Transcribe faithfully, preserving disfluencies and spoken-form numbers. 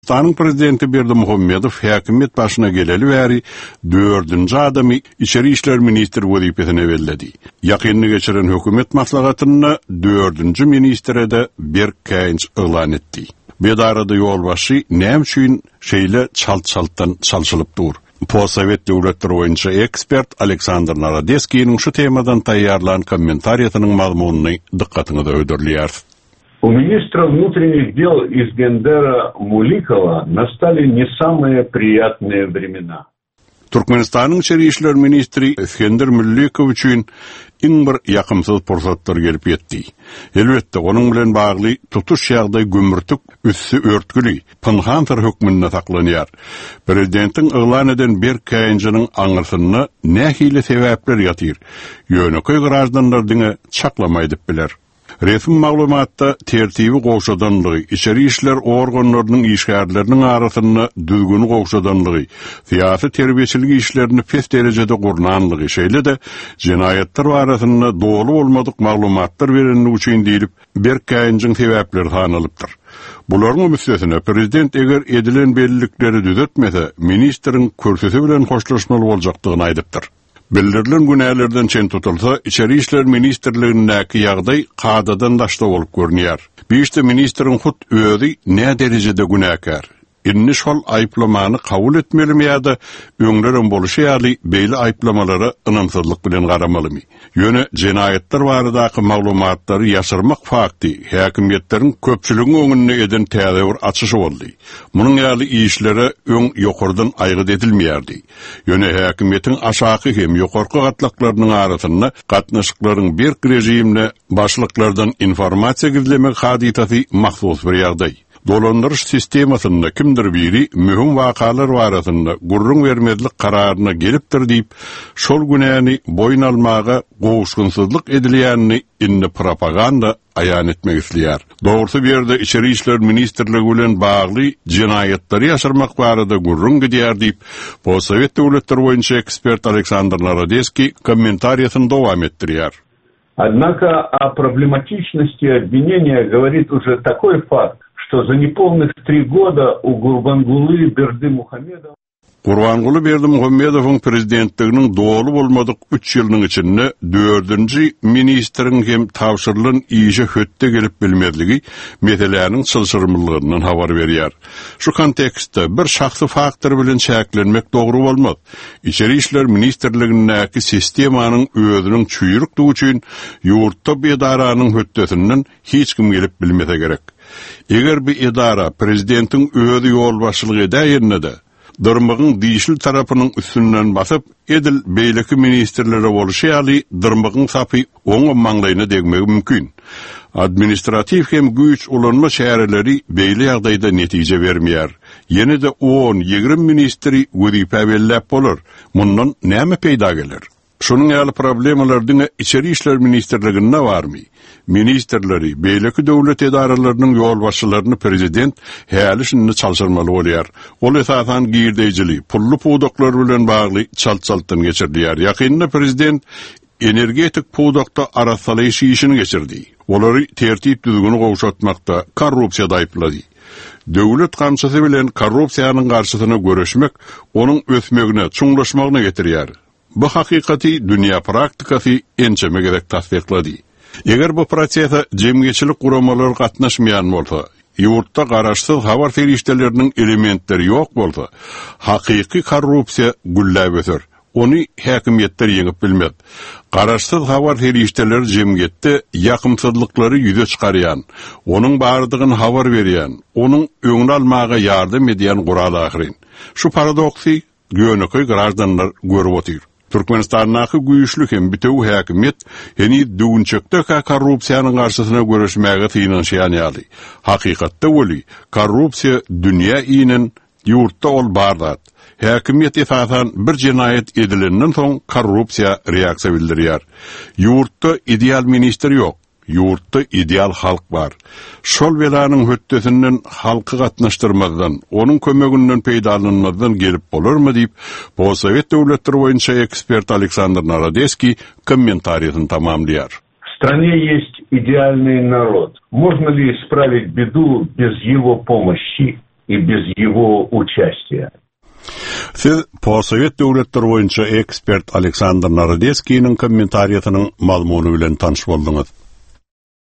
Türkmenistan'ın prezidenti Berdimuhamedov häkimet başına geleli bäri dördüncü adamy İçeri İşler Ministri wezipesine belledi. Ýakynny geçiren hökümet maslahatyny dördüncü ministre de Berk Käinç ılan etdi. Bedarada ýolbaşy näme üçin şeýle çalt-çaltdan çalşylyp dur. Possovet döwletleri boýunça ekspert Aleksandr Narodeskiň şu temadan taýýarlan kommentariýatynyň mazmunyny dikkatyňi öýdürlýär. У министра внутренних дел Изгендера Муликова настали не самые приятные времена. Türkmenistan'ın İçeri İşler Ministri İskender Mullikov üçin iň bir ýakymsyz pursatlar gelip ýetdi. Elbetde onuň bilen bagly tutuş ýagdaý gümürtük üssü örtgüli pynhan hökmünde saklanýar. Prezidentiň ıglan eden Berk Käinçynyň aňyrsyny nähili sebäpler ýatyr. Ýöneköy garaşdanlar diňe çaklamaý dip biler. Resmi maglumatda tertibi gowşadanlygy, içeri işler organlarynyň işgärleriniň arasyny düzgün gowşadanlygy, syýasy terbiýeçiligi işlerini pes derejede gurnanlygy şeýle de jinayetler arasyny dogry bolmadyk maglumatlar berenligi üçin diýilip Berk Käinçyň sebäpleri hanalypdyr. Bularyň müstesine prezident eger edilen bellilikleri düzetmese, ministriň körsesi bilen hoşlaşmaly boljakdygyny aýdypdyr. Bildirilen günälerden çen tutulsa, İçeri İşler Ministrligindäki ýagdaý kadadan daşda bolup görnýär. Beşte ministriň hut özi nä derejede günäkär. Inni şol aýplamany kabul etmelimi ýa-da öňleren boluşy ýaly beýle aýplamalara ynamsızlyk bilen garamalymy. Ýöne jinayetler baradaky maglumatlary ýaşyrmak fakty häkimetleriň köpçüliginiň öňüne eden täze bir açyşy boldy. Munyň ýaly işlere öň ýokardan aýgyt edilmeýärdi. Ýöne häkimetiň aşaky hem ýokarky gatlaklarynyň arasyna gatnaşyklaryň bir rejimine başlyklardan informasiýa gizlemek hadisasy mahsus bir ýagdaý. Dolandırış sistemasyny kimdir biri mühim wakalar barasynda gurrun vermezlik kararyna gelipdir diýip şol günäni boyun almaga gowuşgunsyzlyk edilýänini inni propaganda aýan etmek isleýär. Dogrusu bir ýerde İçeri İşler Ministrligi bilen bagly jinayetleri ýaşyrmak barada gurrun gidýär diýip Possovet döwletleri boýunça ekspert Aleksandr Narodeski kommentariýasyny dowam etdirýär. Однако о проблематичности обвинения говорит уже такой факт, что за неполных три года у Гурбангулы Бердимухамедова Gurbanguly Berdimuhamedowyň prezidentliginiň dogry bolmadyk üç ýylynyň içinde dördüncü ministriň hem tawşyrylan işe hötte gelip bilmezligi meseleläriniň çylşyrmylygyndan habar berýär. Şu kontekstde bir şahsy faktor bilen çäklenmek dogry bolmaz. İçeri İşler Ministrligindäki sistemanyň özüniň çüýrükdigi üçin ýurtda bir edaranyň höttesinden hiç kim gelip bilmese gerek. Eger bir edara prezidentiň özü ýol başçylyk edýärinde de dırmıgın dişil tarafının üstünden basıp edil beyleki ministerlere boluşy ýaly dırmıgın sapy oňa maňlaýyna degmek mümkin. Administratif hem güç ulanma şäherleri beýle ýagdaýda netije bermeýär. Ýene-de on ýigrim ministri wezipe bellep bolar. Mundan näme peýda gelir? Şunun ýaly problemler diňe İçeri İşler Ministrliginde barmy? Ministerleri, beýleki döwlet edaralarynyň ýol başçylaryny prezident häli şunu çalşyrmaly bolýar. Ol esasan girdejili, pullu puwdaklar bilen bagly çalt-çaltdan geçirdiler. Ýakynda prezident energetik puwdakda arasalyş işini geçirdi. Olary tertip düzgünü gowşatmakda korrupsiýada aýplady. Döwlet kamçysy bilen korrupsiýanyň garşysyna görüşmek onuň ösmegine, çuňlaşmagyna getirýär. Bu hakykati dünýä praktikasy ençeme gerek tasdiklady. Eger bu prosesde jemgyýetçilik guramalary gatnaşmaýan bolsa, ýurtda garaşsyz habar ferişdeleriniň elementleri ýok bolsa, hakyky korrupsiýa gülläp öter. Ony häkimetler ýeňip bilmez. Garaşsyz habar ferişdeleri jemgyýetde ýakymsızlyklary ýüze çykarýan, onuň bardygyny habar berýän, onuň öňüne almaga ýardam edýän gural ahyrin. Şu paradoksy ýöneköy garaşdanlar görüp otyr. Türkmenistan'naki güýçlü hem bitew häkimet heni düňçekde korrupsiýanyň garşysyna görüşmäge tynanşýan ýaly. Hakykatda weli korrupsiýa dünýä inen ýurtda ol bardat. Häkimet esasan bir jinayet edilenden soň korrupsiýa reaksiýa bildirýär. Ýurtda ideal minister ýok. Ýurtda ideal halk bar. Şol belanyň höttesinden halky gatnaşdyrmadan, onuň kömeginden peýdalanmadan gelip bolarmy diýip, Possovet döwletleri boýunça ekspert Aleksandr Narodeski kommentariýasyny tamamlaýar. В стране есть идеальный народ. Можно ли исправить беду без его помощи? и без его участия. Siz Possovet döwletleri boýunça ekspert Aleksandr Narodetskiň kommentariýatynyň mazmuny bilen tanış boldunuz.